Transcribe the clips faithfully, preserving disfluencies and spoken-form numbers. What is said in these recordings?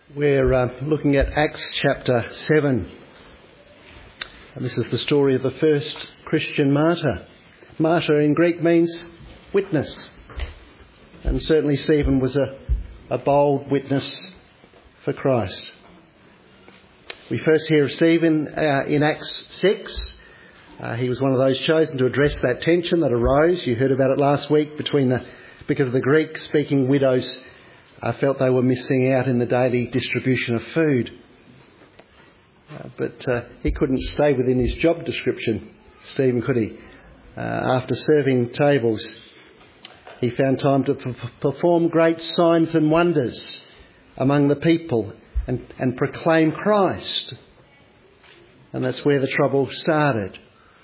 We're uh, looking at Acts chapter seven. And this is the story of the first Christian martyr. Martyr in Greek means witness. And certainly Stephen was a, a bold witness for Christ. We first hear of Stephen uh, in Acts six. Uh, he was one of those chosen to address that tension that arose. You heard about it last week between the, because of the Greek-speaking widows uh, felt they were missing out in the daily distribution of food. Uh, but uh, he couldn't stay within his job description, Stephen, could he? Uh, after serving tables, he found time to p- perform great signs and wonders among the people and, and proclaim Christ. And that's where the trouble started.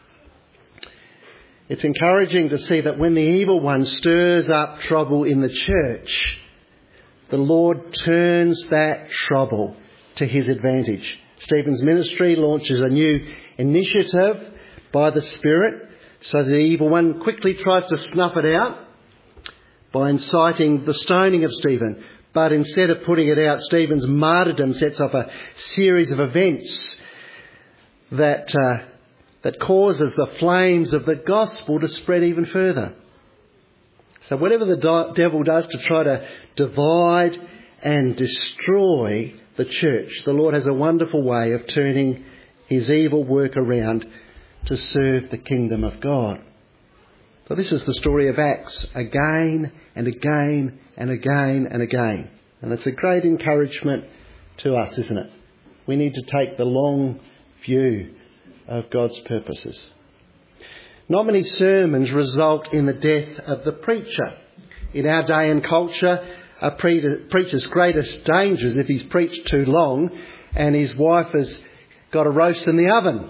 It's encouraging to see that when the evil one stirs up trouble in the church, the Lord turns that trouble to his advantage. Stephen's ministry launches a new initiative by the Spirit, so the evil one quickly tries to snuff it out by inciting the stoning of Stephen. But instead of putting it out, Stephen's martyrdom sets off a series of events that uh, that causes the flames of the gospel to spread even further. So whatever the do- devil does to try to divide and destroy the church, the Lord has a wonderful way of turning his evil work around to serve the kingdom of God. So this is the story of Acts again and again and again and again. And it's a great encouragement to us, isn't it? We need to take the long view of God's purposes. Not many sermons result in the death of the preacher. In our day and culture, a pre- preacher's greatest danger is if he's preached too long and his wife has got a roast in the oven.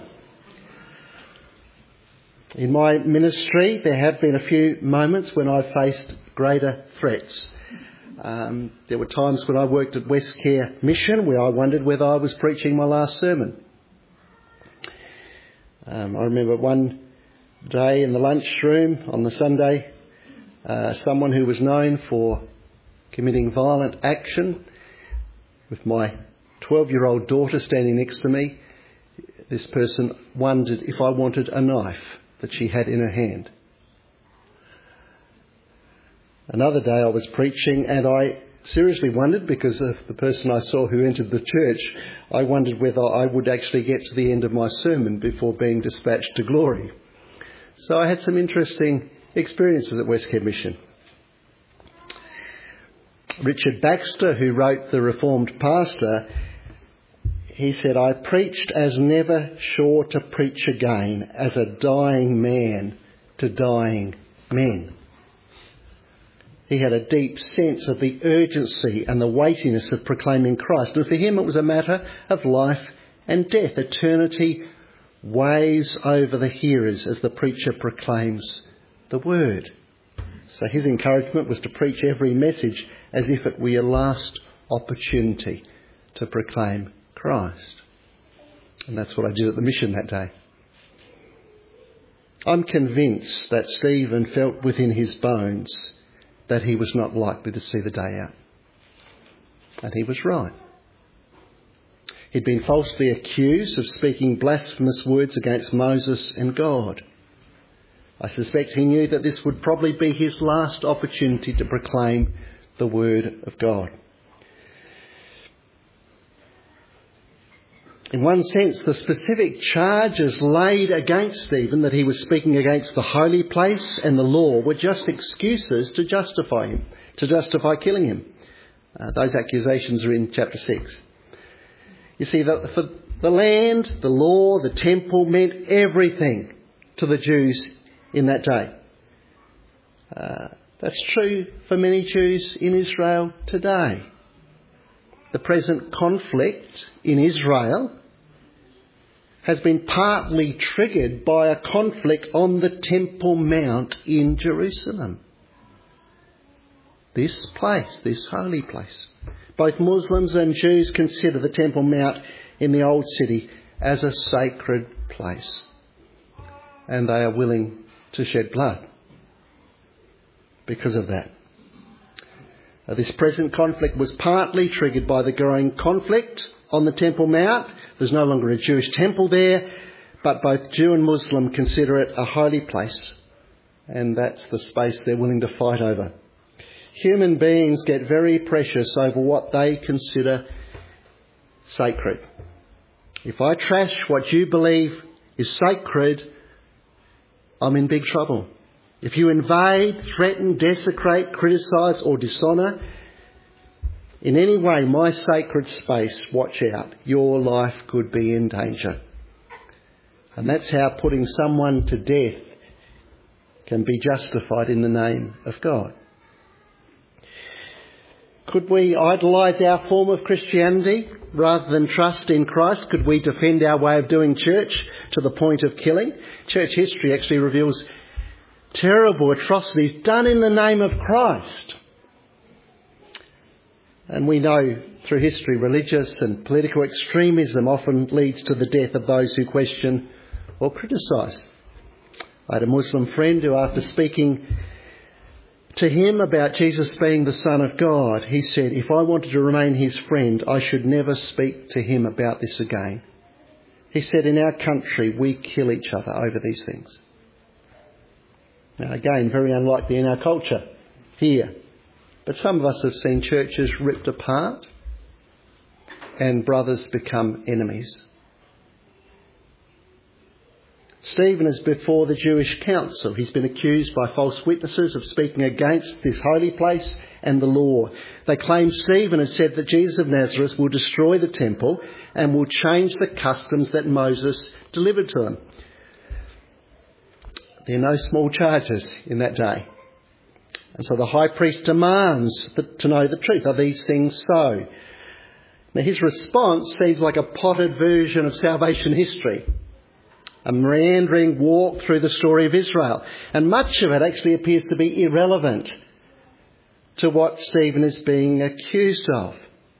In my ministry, there have been a few moments when I faced greater threats. Um, there were times when I worked at Westcare Mission where I wondered whether I was preaching my last sermon. Um, I remember one day in the lunchroom on the Sunday, uh, someone who was known for committing violent action, with my twelve-year-old daughter standing next to me, this person wondered if I wanted a knife that she had in her hand. Another day I was preaching and I seriously wondered, because of the person I saw who entered the church, I wondered whether I would actually get to the end of my sermon before being dispatched to glory. So I had some interesting experiences at Westcare Mission. Richard Baxter, who wrote The Reformed Pastor, he said, "I preached as never sure to preach again, as a dying man to dying men." He had a deep sense of the urgency and the weightiness of proclaiming Christ. And for him it was a matter of life and death. Eternity weighs over the hearers as the preacher proclaims the word. So his encouragement was to preach every message as if it were your last opportunity to proclaim Christ. And that's what I did at the mission that day. I'm convinced that Stephen felt within his bones that he was not likely to see the day out. And he was right. He'd been falsely accused of speaking blasphemous words against Moses and God. I suspect he knew that this would probably be his last opportunity to proclaim the word of God. In one sense, the specific charges laid against Stephen, that he was speaking against the holy place and the law, were just excuses to justify him, to justify killing him. Uh, those accusations are in chapter six. You see, the, for the land, the law, the temple meant everything to the Jews in that day. Uh, that's true for many Jews in Israel today. The present conflict in Israel has been partly triggered by a conflict on the Temple Mount in Jerusalem. This place, this holy place. Both Muslims and Jews consider the Temple Mount in the Old City as a sacred place. And they are willing to shed blood because of that. Uh, this present conflict was partly triggered by the growing conflict on the Temple Mount. There's no longer a Jewish temple there, but both Jew and Muslim consider it a holy place, and that's the space they're willing to fight over. Human beings get very precious over what they consider sacred. If I trash what you believe is sacred, I'm in big trouble. If you invade, threaten, desecrate, criticise or dishonour in any way my sacred space, watch out. Your life could be in danger. And that's how putting someone to death can be justified in the name of God. Could we idolise our form of Christianity rather than trust in Christ? Could we defend our way of doing church to the point of killing? Church history actually reveals terrible atrocities done in the name of Christ. And we know through history religious and political extremism often leads to the death of those who question or criticise. I had a Muslim friend who, after speaking to him about Jesus being the Son of God, he said, if I wanted to remain his friend, I should never speak to him about this again. He said, in our country, we kill each other over these things. Now, again, very unlikely in our culture here. But some of us have seen churches ripped apart and brothers become enemies. Stephen is before the Jewish council. He's been accused by false witnesses of speaking against this holy place and the law. They claim Stephen has said that Jesus of Nazareth will destroy the temple and will change the customs that Moses delivered to them. There are no small charges in that day. And so the high priest demands to know the truth. Are these things so? Now his response seems like a potted version of salvation history. A meandering walk through the story of Israel. And much of it actually appears to be irrelevant to what Stephen is being accused of.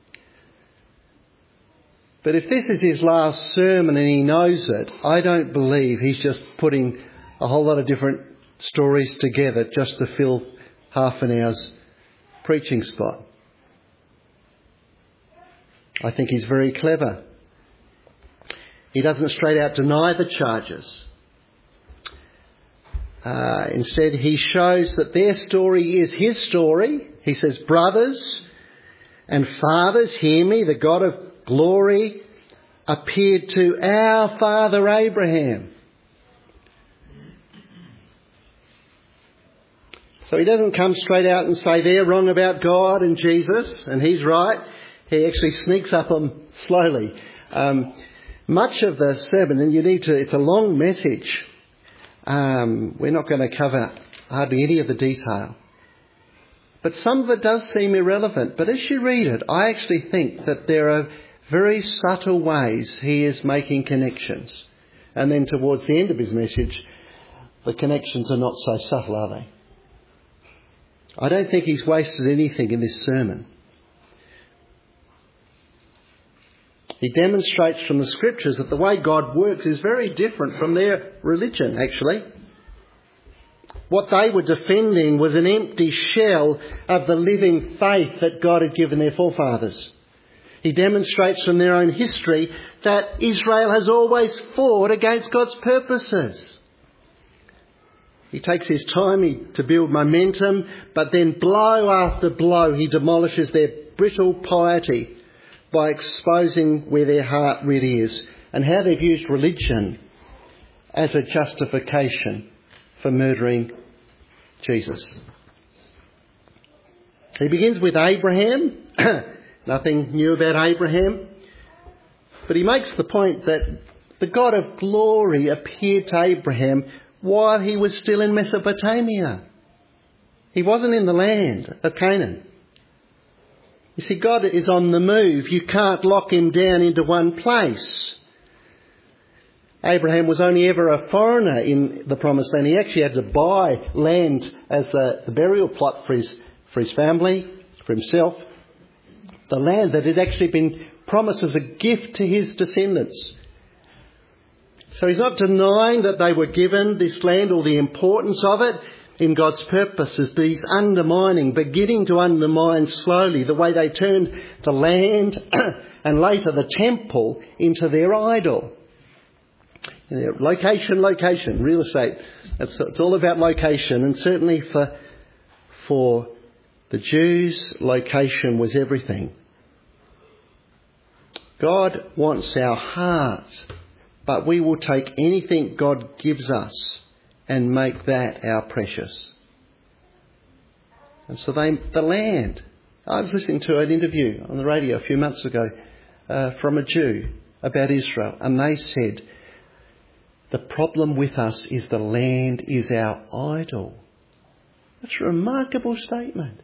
But if this is his last sermon and he knows it, I don't believe he's just putting a whole lot of different stories together just to fill half an hour's preaching spot. I think he's very clever. He doesn't straight out deny the charges. Uh, instead, he shows that their story is his story. He says, brothers and fathers, hear me, the God of glory appeared to our father Abraham. So he doesn't come straight out and say they're wrong about God and Jesus and he's right. He actually sneaks up them slowly. Um, much of the sermon, and you need to, it's a long message. Um, we're not going to cover hardly any of the detail. But some of it does seem irrelevant. But as you read it, I actually think that there are very subtle ways he is making connections. And then towards the end of his message, the connections are not so subtle, are they? I don't think he's wasted anything in this sermon. He demonstrates from the scriptures that the way God works is very different from their religion, actually. What they were defending was an empty shell of the living faith that God had given their forefathers. He demonstrates from their own history that Israel has always fought against God's purposes. He takes his time to build momentum, but then blow after blow he demolishes their brittle piety by exposing where their heart really is and how they've used religion as a justification for murdering Jesus. He begins with Abraham. Nothing new about Abraham. But he makes the point that the God of glory appeared to Abraham while he was still in Mesopotamia. He wasn't in the land of Canaan. You see, God is on the move. You can't lock him down into one place. Abraham was only ever a foreigner in the Promised Land. He actually had to buy land as a, the burial plot for his, for his family, for himself. The land that had actually been promised as a gift to his descendants. So he's not denying that they were given this land or the importance of it, in God's purposes, but he's undermining, beginning to undermine slowly the way they turned the land and later the temple into their idol. You know, location, location, real estate. It's, it's all about location, and certainly for for the Jews, location was everything. God wants our heart, but we will take anything God gives us and make that our precious. And so they, the land. I was listening to an interview on the radio a few months ago uh, from a Jew about Israel, and they said, the problem with us is the land is our idol. That's a remarkable statement.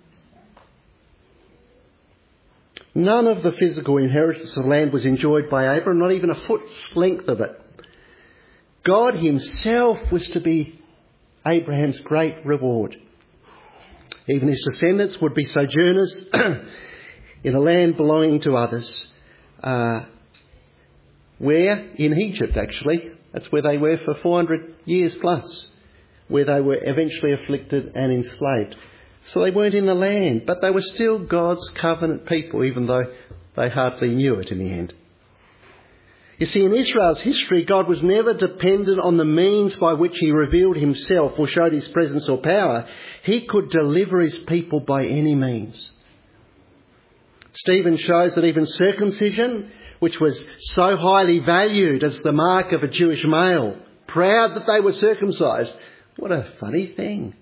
None of the physical inheritance of land was enjoyed by Abraham, not even a foot's length of it. God himself was to be Abraham's great reward. Even his descendants would be sojourners in a land belonging to others. Uh, where? In Egypt, actually. That's where they were for four hundred years plus, where they were eventually afflicted and enslaved. So they weren't in the land, but they were still God's covenant people, even though they hardly knew it in the end. You see, in Israel's history, God was never dependent on the means by which he revealed himself or showed his presence or power. He could deliver his people by any means. Stephen shows that even circumcision, which was so highly valued as the mark of a Jewish male, proud that they were circumcised. What a funny thing.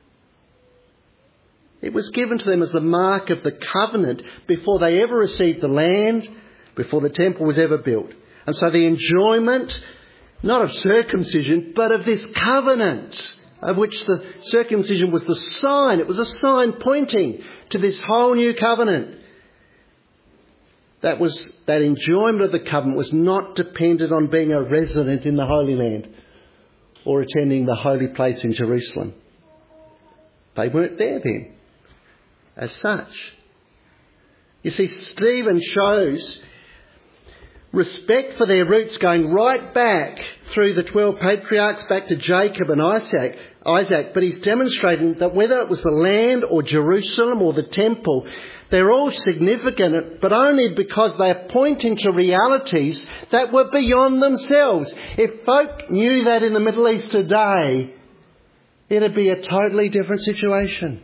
It was given to them as the mark of the covenant before they ever received the land, before the temple was ever built. And so the enjoyment, not of circumcision, but of this covenant, of which the circumcision was the sign. It was a sign pointing to this whole new covenant. That was, that enjoyment of the covenant was not dependent on being a resident in the Holy Land or attending the holy place in Jerusalem. They weren't there then, as such. You see, Stephen shows respect for their roots going right back through the twelve patriarchs, back to Jacob and Isaac, Isaac, but he's demonstrating that whether it was the land or Jerusalem or the temple, they're all significant, but only because they're pointing to realities that were beyond themselves. If folk knew that in the Middle East today, it'd be a totally different situation.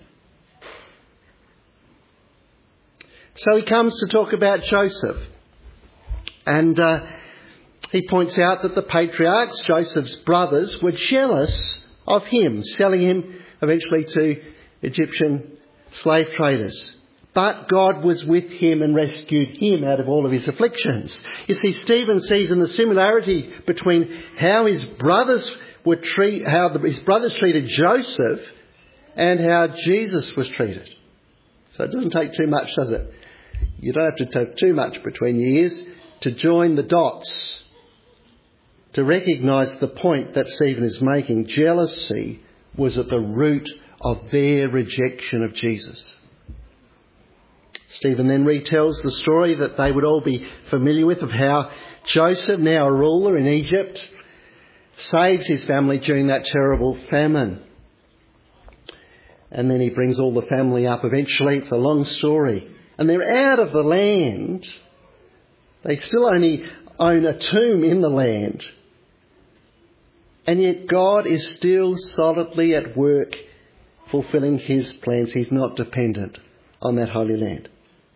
So he comes to talk about Joseph. And uh, he points out that the patriarchs, Joseph's brothers, were jealous of him, selling him eventually to Egyptian slave traders. But God was with him and rescued him out of all of his afflictions. You see, Stephen sees in the similarity between how his brothers were treat, how the, his brothers treated Joseph and how Jesus was treated. So it doesn't take too much, does it? You don't have to take too much between your ears to join the dots, to recognise the point that Stephen is making. Jealousy was at the root of their rejection of Jesus. Stephen then retells the story that they would all be familiar with of how Joseph, now a ruler in Egypt, saves his family during that terrible famine. And then he brings all the family up eventually. It's a long story. And they're out of the land. They still only own a tomb in the land. And yet God is still solidly at work fulfilling his plans. He's not dependent on that holy land.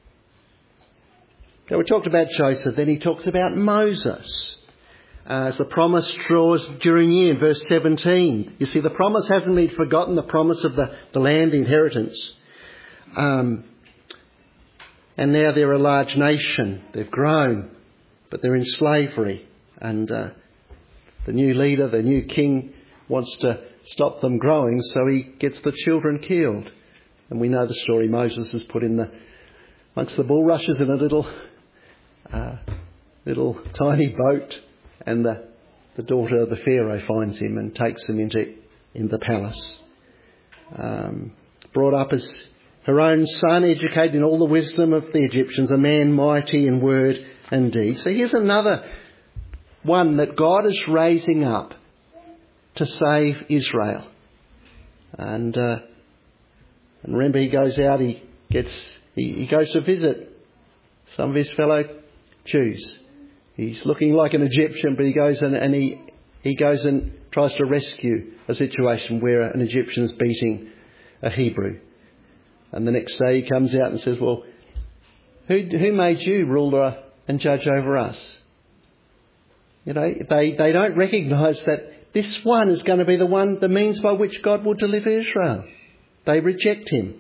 Now we talked about Joseph, then he talks about Moses. Uh, as the promise draws during year in verse seventeen. You see, the promise hasn't been forgotten, the promise of the, the land inheritance. Um, and now they're a large nation. They've grown, but they're in slavery. And uh, the new leader, the new king, wants to stop them growing, so he gets the children killed. And we know the story. Moses is put in the amongst the bulrushes in a little, uh, little tiny boat. And the, the daughter of the Pharaoh finds him and takes him into in the palace. Um, brought up as her own son, educated in all the wisdom of the Egyptians, a man mighty in word and deed. So here's another one that God is raising up to save Israel. And, uh, and remember, he goes out, he gets, he, he goes to visit some of his fellow Jews. He's looking like an Egyptian, but he goes and, and he, he goes and tries to rescue a situation where an Egyptian's beating a Hebrew. And the next day he comes out and says, well, who, who made you ruler and judge over us? You know, they, they don't recognise that this one is going to be the one, the means by which God will deliver Israel. They reject him.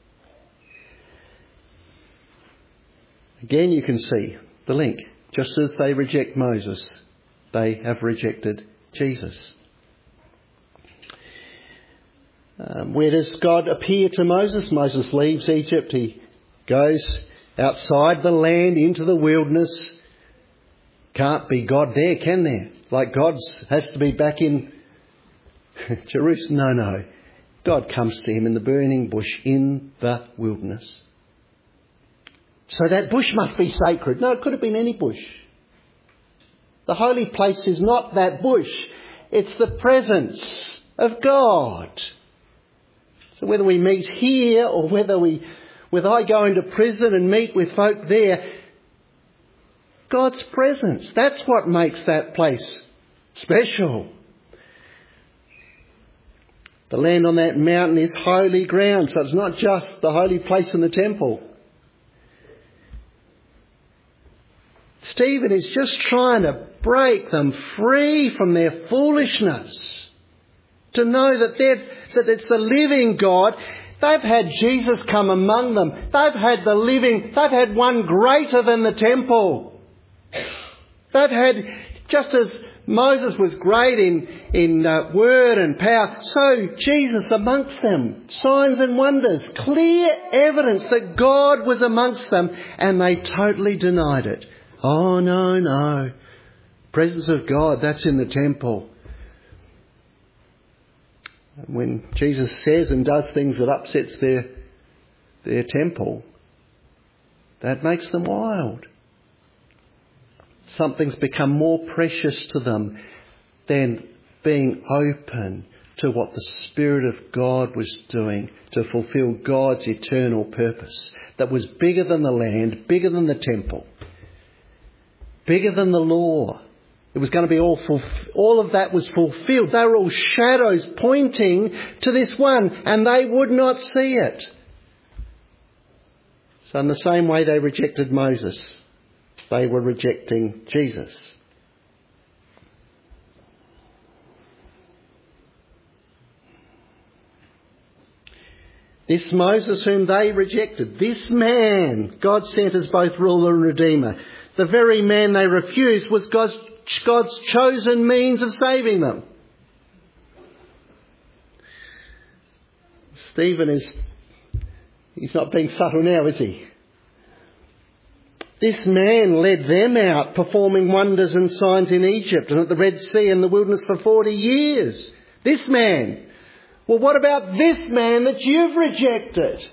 Again, you can see the link. Just as they reject Moses, they have rejected Jesus. Um, where does God appear to Moses? Moses leaves Egypt. He goes outside the land into the wilderness. Can't be God there, can there? Like God has to be back in Jerusalem. No, no. God comes to him in the burning bush in the wilderness. So that bush must be sacred. No, it could have been any bush. The holy place is not that bush. It's the presence of God. So whether we meet here or whether we, whether I go into prison and meet with folk there, God's presence, that's what makes that place special. The land on that mountain is holy ground, so it's not just the holy place in the temple. Stephen is just trying to break them free from their foolishness. To know that they're, that it's the living God. They've had Jesus come among them. They've had the living, they've had one greater than the temple. They've had, just as Moses was great in, in uh, word and power, so Jesus amongst them. Signs and wonders. Clear evidence that God was amongst them, and they totally denied it. Oh, no, no. Presence of God, that's in the temple. When Jesus says and does things that upsets their, their temple, that makes them wild. Something's become more precious to them than being open to what the Spirit of God was doing to fulfill God's eternal purpose. That was bigger than the land, bigger than the temple. Bigger than the law. It was going to be all fulf- all of that was fulfilled. They were all shadows pointing to this one, and they would not see it. So in the same way they rejected Moses, they were rejecting Jesus. This Moses whom they rejected, this man God sent as both ruler and redeemer, the very man they refused was God's, God's chosen means of saving them. Stephen is, he's not being subtle now, is he? This man led them out, performing wonders and signs in Egypt and at the Red Sea and the wilderness for forty years. This man. Well, what about this man that you've rejected?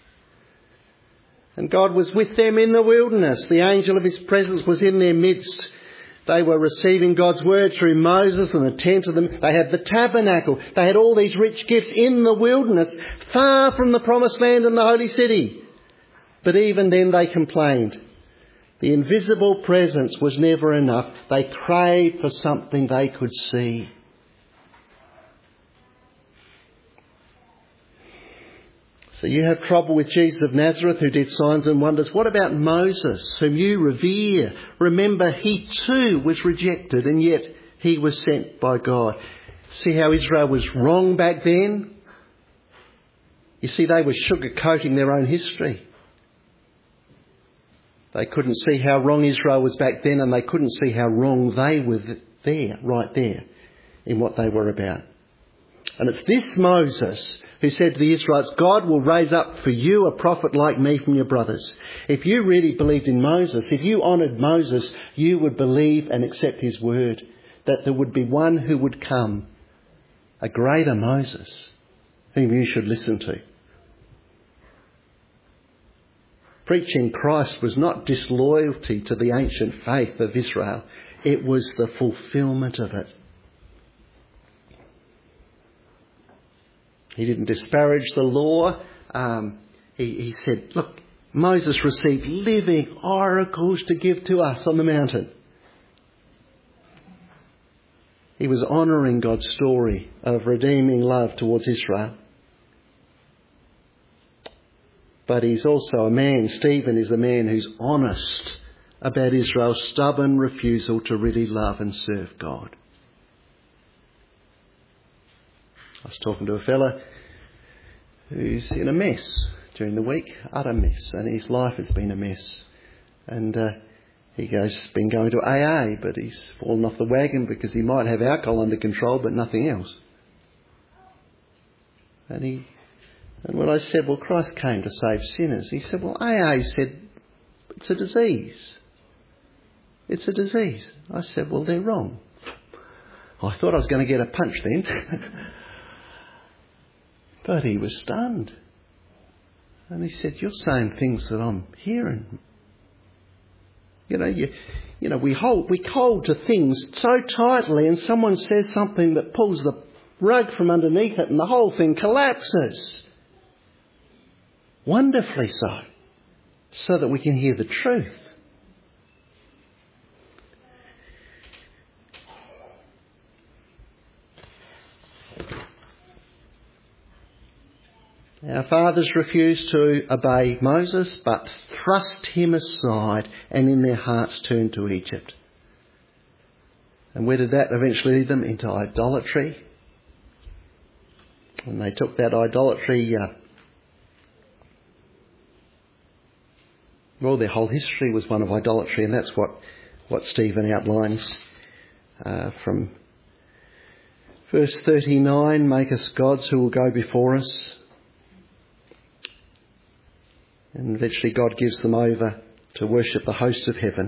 And God was with them in the wilderness. The angel of his presence was in their midst. They were receiving God's word through Moses and the tent of them. They had the tabernacle. They had all these rich gifts in the wilderness, far from the promised land and the holy city. But even then they complained. The invisible presence was never enough. They craved for something they could see. So you have trouble with Jesus of Nazareth who did signs and wonders. What about Moses, whom you revere? Remember, he too was rejected, and yet he was sent by God. See how Israel was wrong back then? You see, they were sugarcoating their own history. They couldn't see how wrong Israel was back then, and they couldn't see how wrong they were there, right there, in what they were about. And it's this Moses who said to the Israelites, God will raise up for you a prophet like me from your brothers. If you really believed in Moses, if you honoured Moses, you would believe and accept his word, that there would be one who would come, a greater Moses, whom you should listen to. Preaching Christ was not disloyalty to the ancient faith of Israel. It was the fulfilment of it. He didn't disparage the law. Um, he, he said, look, Moses received living oracles to give to us on the mountain. He was honouring God's story of redeeming love towards Israel. But he's also a man, Stephen is a man who's honest about Israel's stubborn refusal to really love and serve God. I was talking to a fella who's in a mess during the week, utter mess, and his life has been a mess. And uh, he goes, been going to A A, but he's fallen off the wagon because he might have alcohol under control, but nothing else. And he, and when I said, well, Christ came to save sinners, he said, well, A A said it's a disease. It's a disease. I said, well, they're wrong. I thought I was going to get a punch then. But he was stunned. And he said, you're saying things that I'm hearing. You know, you, you know, we hold, we hold to things so tightly, and someone says something that pulls the rug from underneath it and the whole thing collapses. Wonderfully so. So that we can hear the truth. Our fathers refused to obey Moses, but thrust him aside and in their hearts turned to Egypt. And where did that eventually lead them? Into idolatry. And they took that idolatry, uh, well, their whole history was one of idolatry, and that's what, what Stephen outlines uh, from verse thirty-nine, make us gods who will go before us. And eventually God gives them over to worship the host of heaven.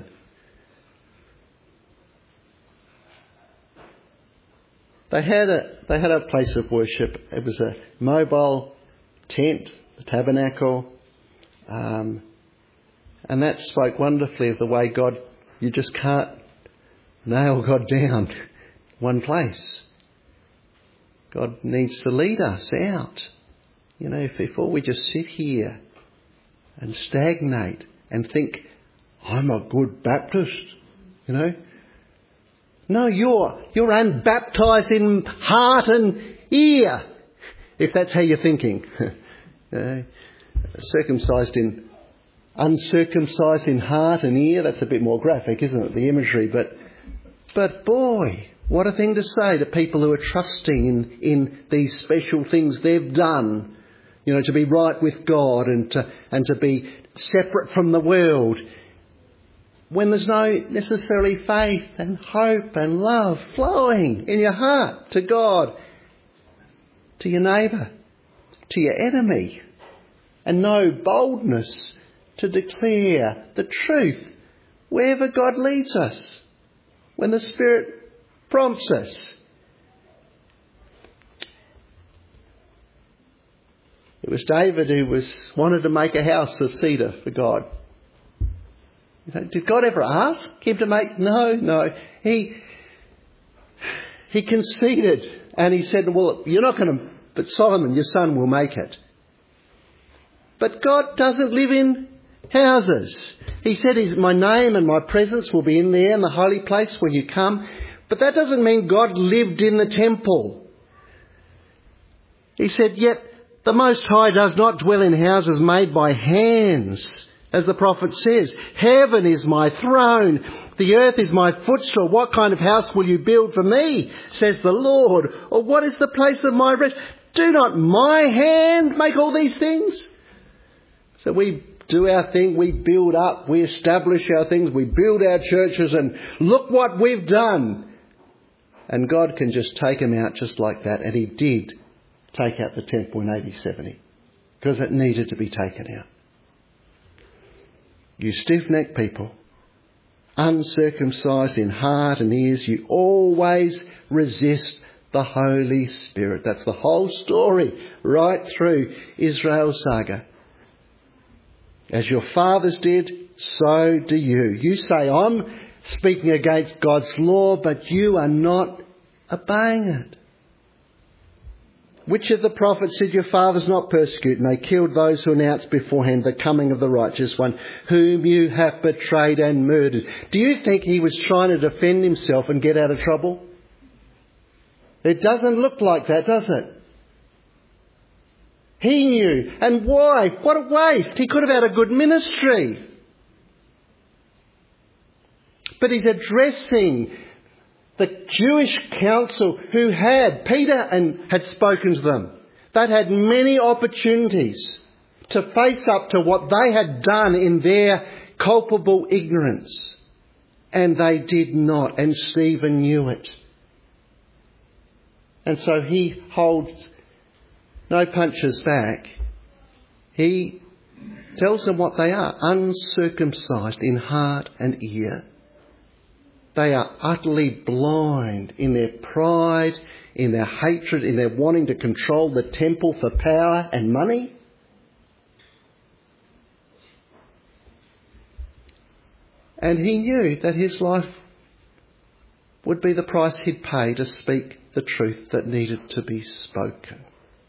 They had a they had a place of worship. It was a mobile tent, the tabernacle, um, and that spoke wonderfully of the way God. You just can't nail God down one place. God needs to lead us out. You know, if before we just sit here and stagnate and think, I'm a good Baptist, you know. No, you're you're unbaptised in heart and ear, if that's how you're thinking. uh, circumcised in, uncircumcised in heart and ear, that's a bit more graphic, isn't it, the imagery? But, but boy, what a thing to say to people who are trusting in, in these special things they've done. You know, to be right with God and to, and to be separate from the world. When there's no necessarily faith and hope and love flowing in your heart to God, to your neighbour, to your enemy. And no boldness to declare the truth wherever God leads us. When the Spirit prompts us. It was David who was wanted to make a house of cedar for God. You know, did God ever ask him to make? No, no. He he conceded and he said, well, you're not going to, but Solomon, your son, will make it. But God doesn't live in houses. He said, my name and my presence will be in there in the holy place when you come. But that doesn't mean God lived in the temple. He said, yet the Most High does not dwell in houses made by hands, as the prophet says. Heaven is my throne, the earth is my footstool. What kind of house will you build for me, says the Lord? Or what is the place of my rest? Do not my hand make all these things? So we do our thing, we build up, we establish our things, we build our churches, and look what we've done. And God can just take them out just like that, and he did take out the temple in A D seventy because it needed to be taken out. You stiff-necked people, uncircumcised in heart and ears, you always resist the Holy Spirit. That's the whole story right through Israel's saga. As your fathers did, so do you. You say, I'm speaking against God's law, but you are not obeying it. which of the prophets did your fathers not persecute? And they killed those who announced beforehand the coming of the righteous one, whom you have betrayed and murdered. Do you think he was trying to defend himself and get out of trouble? It doesn't look like that, does it? He knew. And why? What a waste. He could have had a good ministry. But he's addressing the Jewish council who had, Peter and had spoken to them. They'd had many opportunities to face up to what they had done in their culpable ignorance. And they did not. And Stephen knew it. And so he holds no punches back. He tells them what they are, uncircumcised in heart and ear. They are utterly blind in their pride, in their hatred, in their wanting to control the temple for power and money. And he knew that his life would be the price he'd pay to speak the truth that needed to be spoken.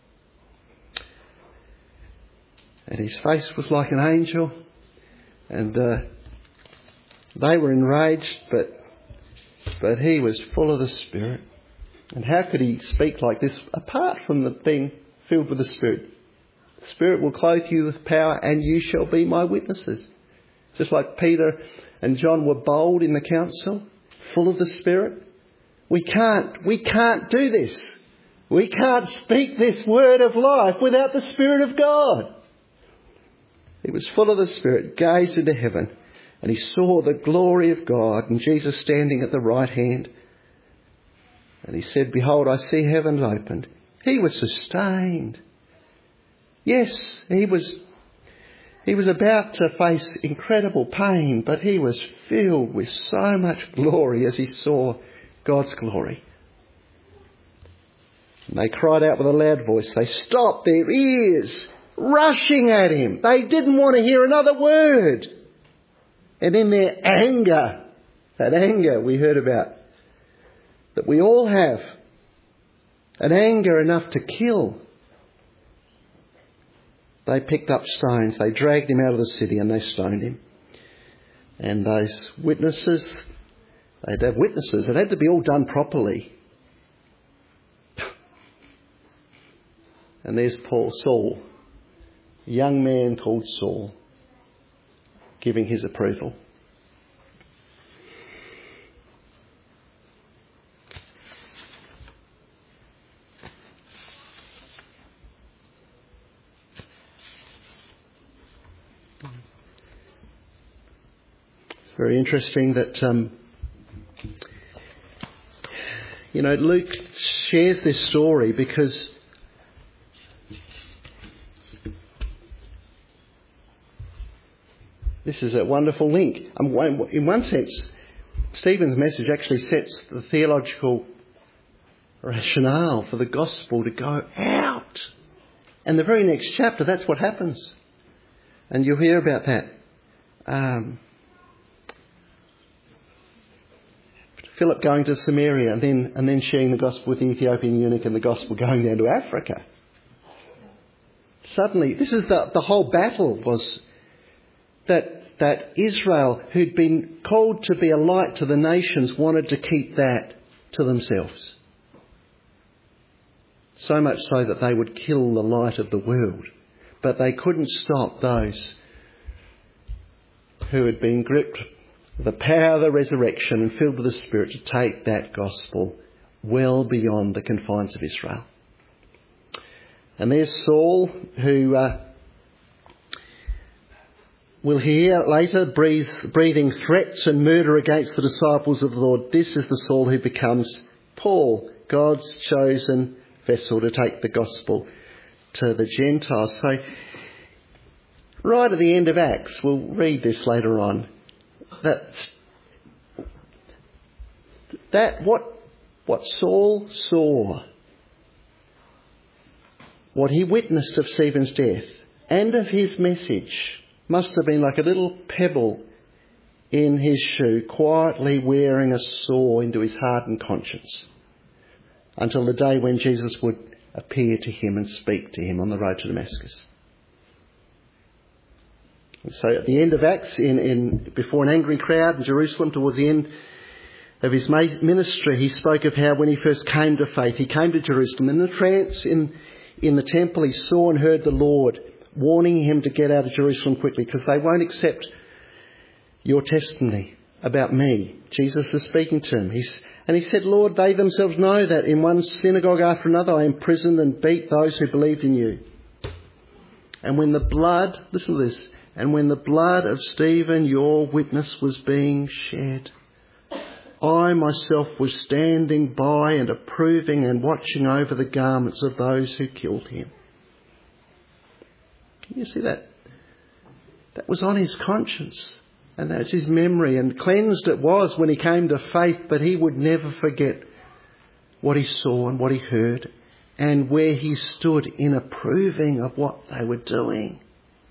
And his face was like an angel, and uh, they were enraged, but but he was full of the Spirit. And how could he speak like this apart from the being filled with the Spirit? The Spirit will clothe you with power, and you shall be my witnesses. Just like Peter and John were bold in the council, full of the Spirit. We can't, we can't do this. We can't speak this word of life without the Spirit of God. He was full of the Spirit, gazed into heaven, and he saw the glory of God and Jesus standing at the right hand. And he said, behold, I see heaven opened. He was sustained. Yes, he was, he was about to face incredible pain, but he was filled with so much glory as he saw God's glory. And they cried out with a loud voice. They stopped their ears, rushing at him. They didn't want to hear another word. And in their anger, that anger we heard about, that we all have, an anger enough to kill, they picked up stones. They dragged him out of the city and they stoned him. And those witnesses, they'd have witnesses. It had to be all done properly. And there's Paul, Saul, a young man called Saul, giving his approval. It's very interesting that, um, you know, Luke shares this story because this is a wonderful link. In one sense, Stephen's message actually sets the theological rationale for the gospel to go out. And the very next chapter, that's what happens. And you'll hear about that. Um, Philip going to Samaria and then, and then sharing the gospel with the Ethiopian eunuch and the gospel going down to Africa. Suddenly, this is the, the whole battle was that that Israel, who'd been called to be a light to the nations, wanted to keep that to themselves. So much so that they would kill the light of the world. But they couldn't stop those who had been gripped with the power of the resurrection and filled with the Spirit to take that gospel well beyond the confines of Israel. And there's Saul, who uh, we'll hear later breathe, breathing threats and murder against the disciples of the Lord. This is the Saul who becomes Paul, God's chosen vessel to take the gospel to the Gentiles. So right at the end of Acts, we'll read this later on, that that what what Saul saw, what he witnessed of Stephen's death and of his message, must have been like a little pebble in his shoe, quietly wearing a saw into his hardened conscience, until the day when Jesus would appear to him and speak to him on the road to Damascus. And so at the end of Acts, in, in before an angry crowd in Jerusalem, towards the end of his ministry, he spoke of how when he first came to faith, he came to Jerusalem. In the trance in, in the temple, he saw and heard the Lord warning him to get out of Jerusalem quickly because they won't accept your testimony about me. Jesus is speaking to him. He's, and he said, Lord, they themselves know that in one synagogue after another I imprisoned and beat those who believed in you. And when the blood, listen to this, and when the blood of Stephen, your witness, was being shed, I myself was standing by and approving and watching over the garments of those who killed him. Can you see that? That was on his conscience. And that's his memory. And cleansed it was when he came to faith, but he would never forget what he saw and what he heard and where he stood in approving of what they were doing.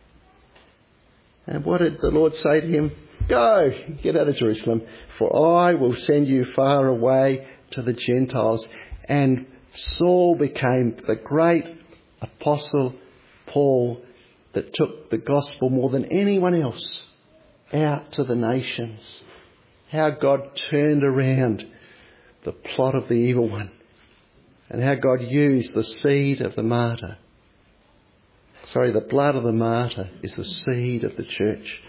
And what did the Lord say to him? Go, get out of Jerusalem, for I will send you far away to the Gentiles. And Saul became the great apostle Paul that took the gospel more than anyone else out to the nations. How God turned around the plot of the evil one and how God used the seed of the martyr. Sorry, the blood of the martyr is the seed of the church.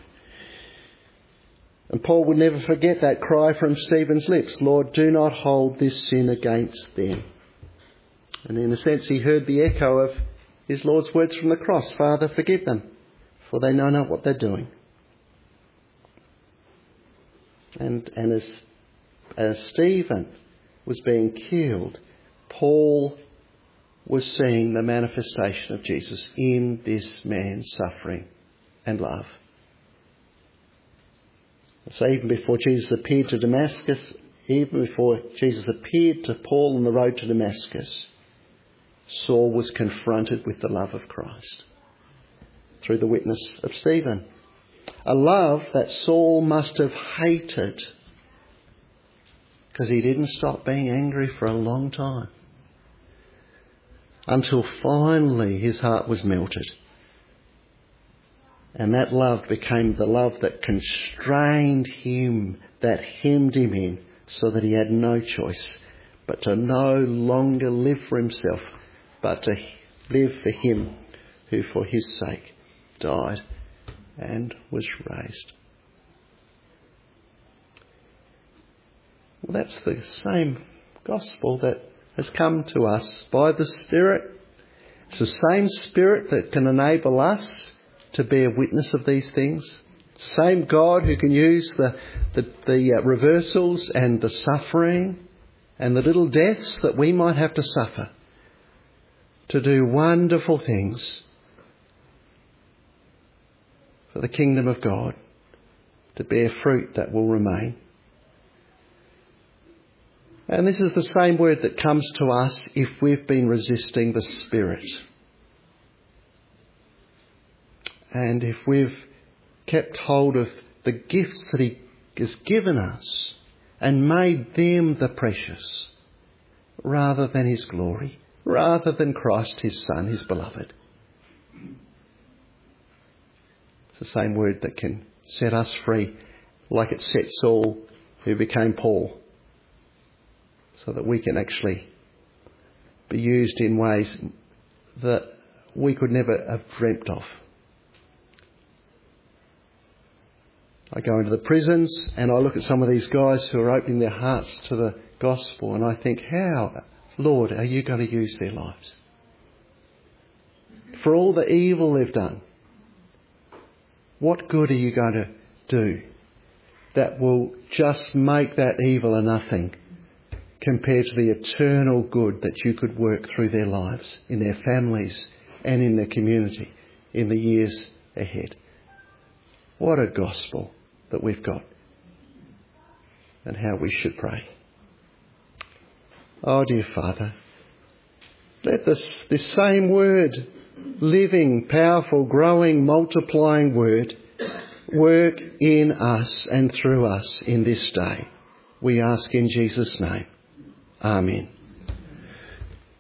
And Paul would never forget that cry from Stephen's lips, Lord, do not hold this sin against them. And in a sense he heard the echo of his Lord's words from the cross, Father, forgive them, for they know not what they're doing. And, and as, as Stephen was being killed, Paul was seeing the manifestation of Jesus in this man's suffering and love. So even before Jesus appeared to Damascus, even before Jesus appeared to Paul on the road to Damascus, Saul was confronted with the love of Christ through the witness of Stephen. A love that Saul must have hated because he didn't stop being angry for a long time until finally his heart was melted. And that love became the love that constrained him, that hemmed him in, so that he had no choice but to no longer live for himself, but to live for him who for his sake died and was raised. Well, that's the same gospel that has come to us by the Spirit. It's the same Spirit that can enable us to bear witness of these things. Same God who can use the, the, the uh, reversals and the suffering and the little deaths that we might have to suffer to do wonderful things for the kingdom of God, to bear fruit that will remain. And this is the same word that comes to us if we've been resisting the Spirit. And if we've kept hold of the gifts that He has given us and made them the precious, rather than His glory, rather than Christ, His Son, His beloved. It's the same word that can set us free, like it set Saul, who became Paul, so that we can actually be used in ways that we could never have dreamt of. I go into the prisons and I look at some of these guys who are opening their hearts to the gospel, and I think, how, Lord, are you going to use their lives? For all the evil they've done, what good are you going to do that will just make that evil a nothing compared to the eternal good that you could work through their lives, in their families and in their community in the years ahead? What a gospel that we've got, and how we should pray. Oh, dear Father, let this, this same word, living, powerful, growing, multiplying word, work in us and through us in this day. We ask in Jesus' name. Amen.